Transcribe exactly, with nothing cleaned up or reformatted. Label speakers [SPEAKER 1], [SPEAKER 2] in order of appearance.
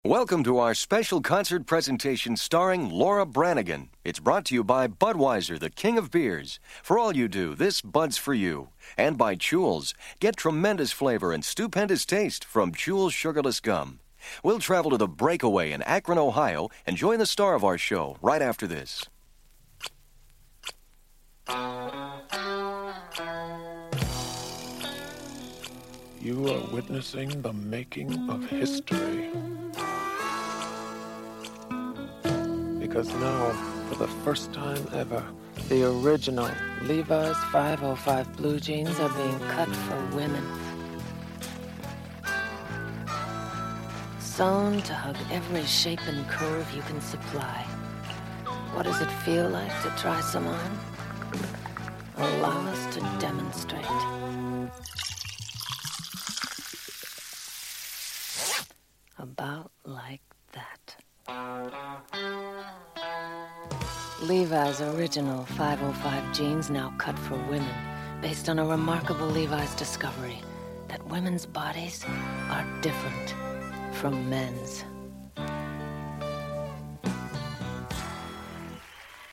[SPEAKER 1] Welcome to our special concert presentation starring Laura Branigan. It's brought to you by Budweiser, the king of beers. For all you do, this Bud's for you. And by Chewels. Get tremendous flavor and stupendous taste from Chewels Sugarless Gum. We'll travel to the Breakaway in Akron, Ohio, and join the star of our show right after this.
[SPEAKER 2] You are witnessing the making of history. Because now, for the first time ever,
[SPEAKER 3] the original Levi's five oh five blue jeans are being cut for women. Sewn to hug every shape and curve you can supply. What does it feel like to try some on? Allow us to demonstrate. About like that. Levi's original five oh five jeans now cut for women, based on a remarkable Levi's discovery that women's bodies are different from men's.